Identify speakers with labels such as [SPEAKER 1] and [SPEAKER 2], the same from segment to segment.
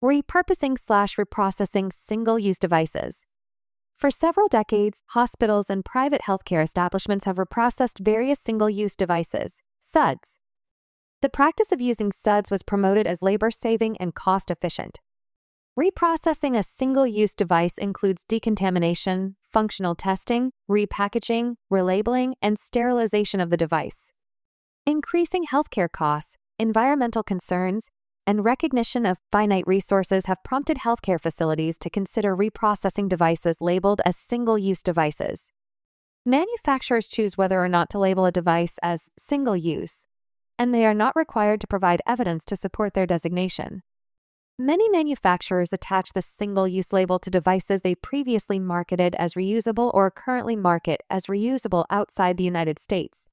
[SPEAKER 1] repurposing/reprocessing single-use devices. For several decades, hospitals and private healthcare establishments have reprocessed various single-use devices, SUDs. The practice of using SUDs was promoted as labor-saving and cost-efficient. Reprocessing a single-use device includes decontamination, functional testing, repackaging, relabeling, and sterilization of the device. Increasing healthcare costs, environmental concerns, and recognition of finite resources have prompted healthcare facilities to consider reprocessing devices labeled as single-use devices. Manufacturers choose whether or not to label a device as single-use, and they are not required to provide evidence to support their designation. Many manufacturers attach the single-use label to devices they previously marketed as reusable or currently market as reusable outside the United States.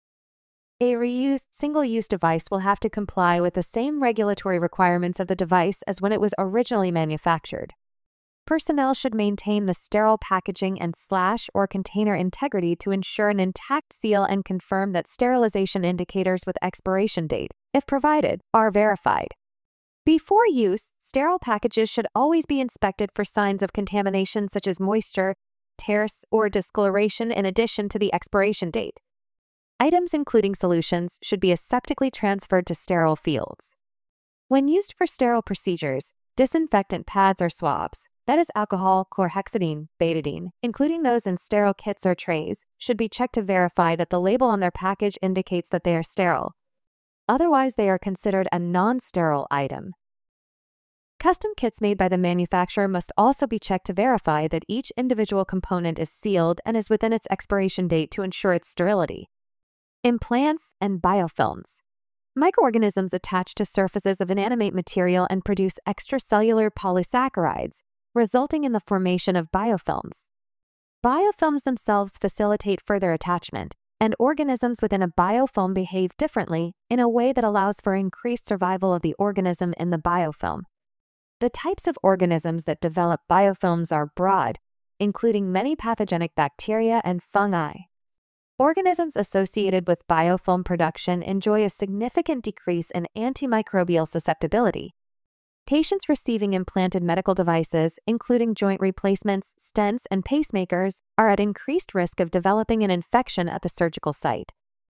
[SPEAKER 1] A reused single-use device will have to comply with the same regulatory requirements of the device as when it was originally manufactured. Personnel should maintain the sterile packaging and / or container integrity to ensure an intact seal and confirm that sterilization indicators with expiration date, if provided, are verified. Before use, sterile packages should always be inspected for signs of contamination such as moisture, tears, or discoloration in addition to the expiration date. Items including solutions should be aseptically transferred to sterile fields. When used for sterile procedures, disinfectant pads or swabs, that is alcohol, chlorhexidine, betadine, including those in sterile kits or trays, should be checked to verify that the label on their package indicates that they are sterile. Otherwise, they are considered a non-sterile item. Custom kits made by the manufacturer must also be checked to verify that each individual component is sealed and is within its expiration date to ensure its sterility. Implants and biofilms. Microorganisms attach to surfaces of inanimate material and produce extracellular polysaccharides, resulting in the formation of biofilms. Biofilms themselves facilitate further attachment, and organisms within a biofilm behave differently in a way that allows for increased survival of the organism in the biofilm. The types of organisms that develop biofilms are broad, including many pathogenic bacteria and fungi. Organisms associated with biofilm production enjoy a significant decrease in antimicrobial susceptibility. Patients receiving implanted medical devices, including joint replacements, stents, and pacemakers, are at increased risk of developing an infection at the surgical site.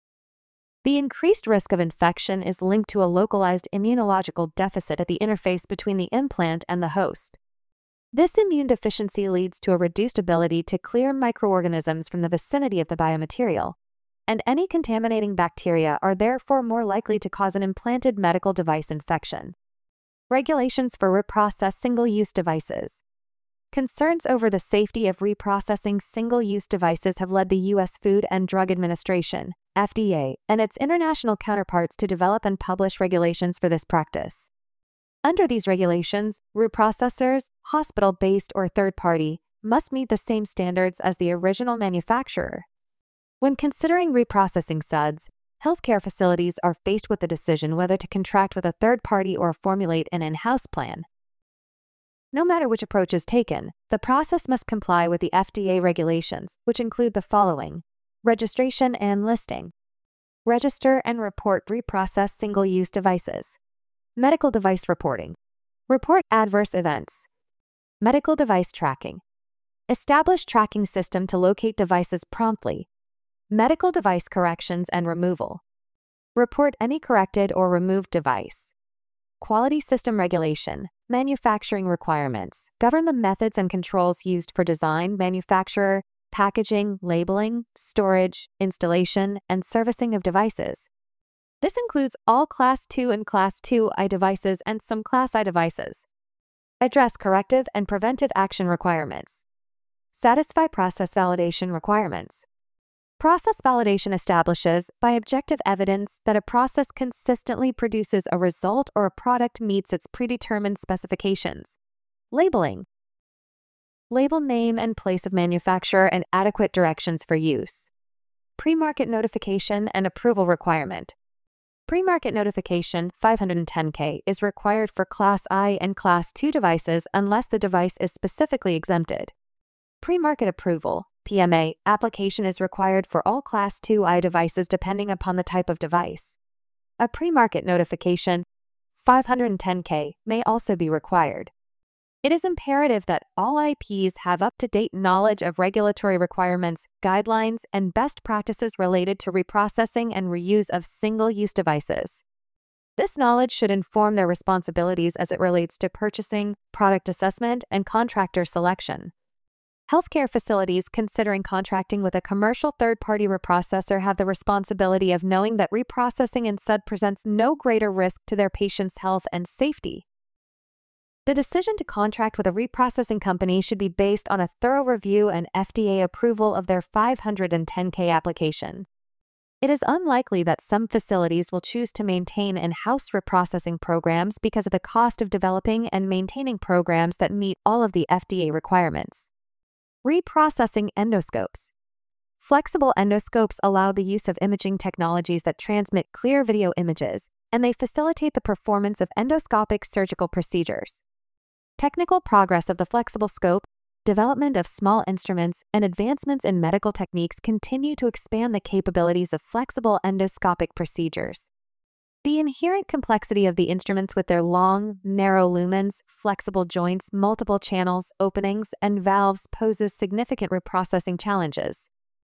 [SPEAKER 1] The increased risk of infection is linked to a localized immunological deficit at the interface between the implant and the host. This immune deficiency leads to a reduced ability to clear microorganisms from the vicinity of the biomaterial, and any contaminating bacteria are therefore more likely to cause an implanted medical device infection. Regulations for reprocessed single-use devices. Concerns over the safety of reprocessing single-use devices have led the U.S. Food and Drug Administration, FDA, and its international counterparts to develop and publish regulations for this practice. Under these regulations, reprocessors, hospital-based or third-party, must meet the same standards as the original manufacturer. When considering reprocessing SUDs, healthcare facilities are faced with the decision whether to contract with a third party or formulate an in-house plan. No matter which approach is taken, the process must comply with the FDA regulations, which include the following: registration and listing. Register and report reprocessed single-use devices. Medical device reporting. Report adverse events. Medical device tracking. Establish tracking system to locate devices promptly. Medical device corrections and removal. Report any corrected or removed device. Quality system regulation. Manufacturing requirements. Govern the methods and controls used for design, manufacture, packaging, labeling, storage, installation, and servicing of devices. This includes all Class II and Class II-I devices and some Class I devices. Address corrective and preventive action requirements. Satisfy process validation requirements. Process validation establishes, by objective evidence, that a process consistently produces a result or a product meets its predetermined specifications. Labeling. Label name and place of manufacturer and adequate directions for use. Pre-market notification and approval requirement. Pre-market notification 510K is required for Class I and Class II devices unless the device is specifically exempted. Pre-market approval PMA application is required for all Class II-I devices depending upon the type of device. A pre-market notification 510K may also be required. It is imperative that all IPs have up-to-date knowledge of regulatory requirements, guidelines, and best practices related to reprocessing and reuse of single-use devices. This knowledge should inform their responsibilities as it relates to purchasing, product assessment, and contractor selection. Healthcare facilities considering contracting with a commercial third-party reprocessor have the responsibility of knowing that reprocessing in SUD presents no greater risk to their patients' health and safety. The decision to contract with a reprocessing company should be based on a thorough review and FDA approval of their 510K application. It is unlikely that some facilities will choose to maintain in-house reprocessing programs because of the cost of developing and maintaining programs that meet all of the FDA requirements. Reprocessing endoscopes. Flexible endoscopes allow the use of imaging technologies that transmit clear video images, and they facilitate the performance of endoscopic surgical procedures. Technical progress of the flexible scope, development of small instruments, and advancements in medical techniques continue to expand the capabilities of flexible endoscopic procedures. The inherent complexity of the instruments with their long, narrow lumens, flexible joints, multiple channels, openings, and valves poses significant reprocessing challenges.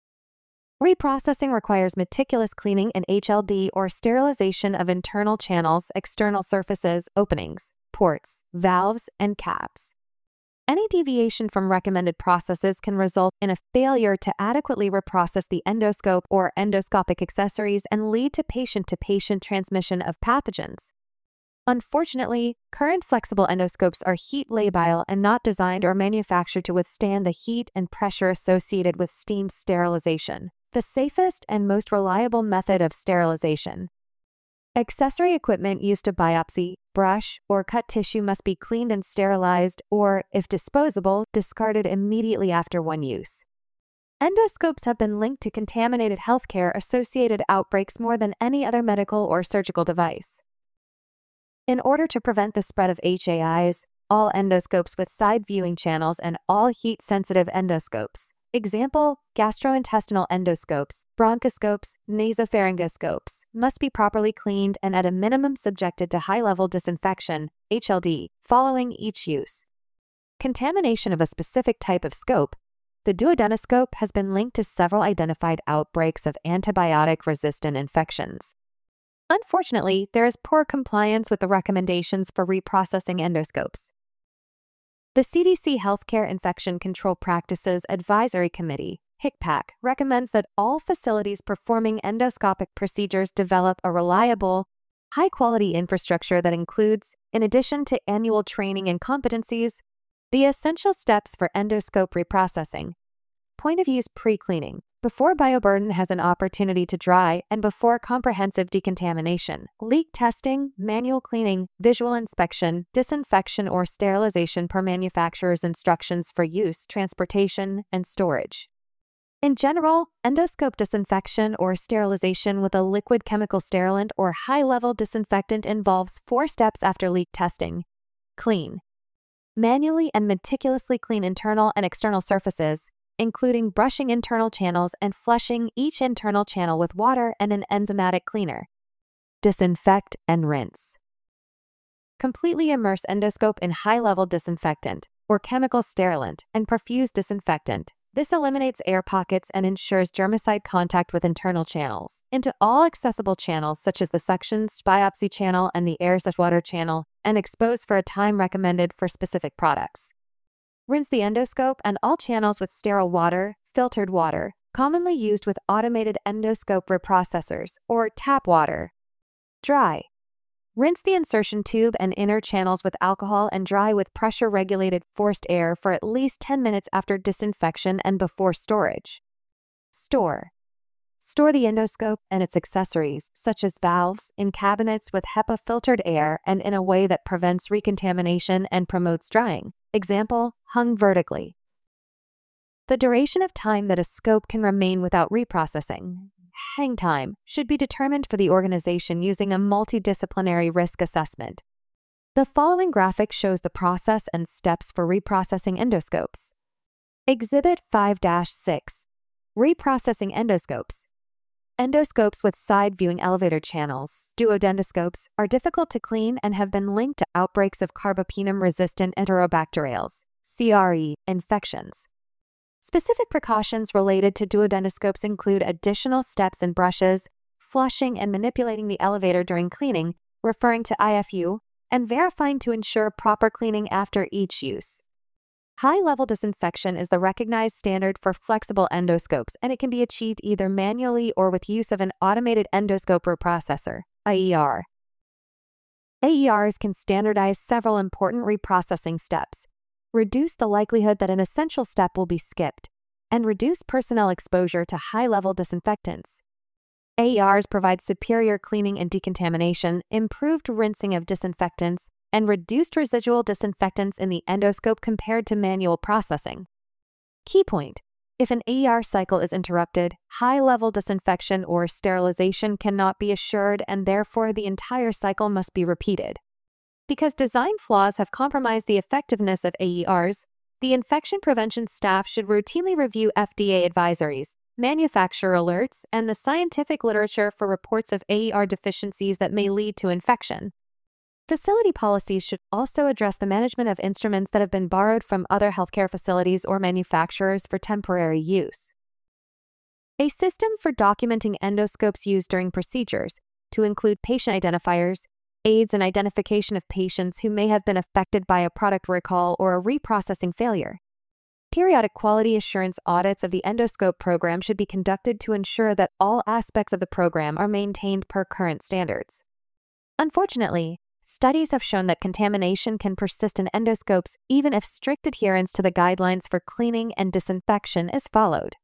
[SPEAKER 1] Reprocessing requires meticulous cleaning and HLD or sterilization of internal channels, external surfaces, openings, ports, valves, and caps. Any deviation from recommended processes can result in a failure to adequately reprocess the endoscope or endoscopic accessories and lead to patient-to-patient transmission of pathogens. Unfortunately, current flexible endoscopes are heat labile and not designed or manufactured to withstand the heat and pressure associated with steam sterilization, the safest and most reliable method of sterilization. Accessory equipment used to biopsy, brush, or cut tissue must be cleaned and sterilized or, if disposable, discarded immediately after one use. Endoscopes have been linked to contaminated healthcare-associated outbreaks more than any other medical or surgical device. In order to prevent the spread of HAIs, all endoscopes with side viewing channels and all heat-sensitive endoscopes, example, gastrointestinal endoscopes, bronchoscopes, nasopharyngoscopes, must be properly cleaned and at a minimum subjected to high-level disinfection, HLD, following each use. Contamination of a specific type of scope, the duodenoscope, has been linked to several identified outbreaks of antibiotic-resistant infections. Unfortunately, there is poor compliance with the recommendations for reprocessing endoscopes. The CDC Healthcare Infection Control Practices Advisory Committee, HICPAC, recommends that all facilities performing endoscopic procedures develop a reliable, high-quality infrastructure that includes, in addition to annual training and competencies, the essential steps for endoscope reprocessing. Point-of-use pre-cleaning, before bioburden has an opportunity to dry and before comprehensive decontamination, leak testing, manual cleaning, visual inspection, disinfection or sterilization per manufacturer's instructions for use, transportation, and storage. In general, endoscope disinfection or sterilization with a liquid chemical sterilant or high-level disinfectant involves 4 steps after leak testing. Clean. Manually and meticulously clean internal and external surfaces, including brushing internal channels and flushing each internal channel with water and an enzymatic cleaner. Disinfect and rinse. Completely immerse endoscope in high-level disinfectant or chemical sterilant and perfuse disinfectant. This eliminates air pockets and ensures germicide contact with internal channels into all accessible channels such as the suction biopsy channel and the air/water channel, and expose for a time recommended for specific products. Rinse the endoscope and all channels with sterile water, filtered water, commonly used with automated endoscope reprocessors, or tap water. Dry. Rinse the insertion tube and inner channels with alcohol and dry with pressure-regulated forced air for at least 10 minutes after disinfection and before storage. Store. Store the endoscope and its accessories, such as valves, in cabinets with HEPA-filtered air and in a way that prevents recontamination and promotes drying. Example, hung vertically. The duration of time that a scope can remain without reprocessing, hang time, should be determined for the organization using a multidisciplinary risk assessment. The following graphic shows the process and steps for reprocessing endoscopes. Exhibit 5-6. Reprocessing endoscopes. Endoscopes with side-viewing elevator channels, duodenoscopes, are difficult to clean and have been linked to outbreaks of carbapenem-resistant enterobacteriales, CRE, infections. Specific precautions related to duodenoscopes include additional steps in brushes, flushing and manipulating the elevator during cleaning, referring to IFU, and verifying to ensure proper cleaning after each use. High-level disinfection is the recognized standard for flexible endoscopes, and it can be achieved either manually or with use of an automated endoscope reprocessor, AER. AERs can standardize several important reprocessing steps, reduce the likelihood that an essential step will be skipped, and reduce personnel exposure to high-level disinfectants. AERs provide superior cleaning and decontamination, improved rinsing of disinfectants, and reduced residual disinfectants in the endoscope compared to manual processing. Key point: if an AER cycle is interrupted, high-level disinfection or sterilization cannot be assured, and therefore the entire cycle must be repeated. Because design flaws have compromised the effectiveness of AERs, the infection prevention staff should routinely review FDA advisories, manufacturer alerts, and the scientific literature for reports of AER deficiencies that may lead to infection. Facility policies should also address the management of instruments that have been borrowed from other healthcare facilities or manufacturers for temporary use. A system for documenting endoscopes used during procedures, to include patient identifiers, aids in identification of patients who may have been affected by a product recall or a reprocessing failure. Periodic quality assurance audits of the endoscope program should be conducted to ensure that all aspects of the program are maintained per current standards. Unfortunately, studies have shown that contamination can persist in endoscopes even if strict adherence to the guidelines for cleaning and disinfection is followed.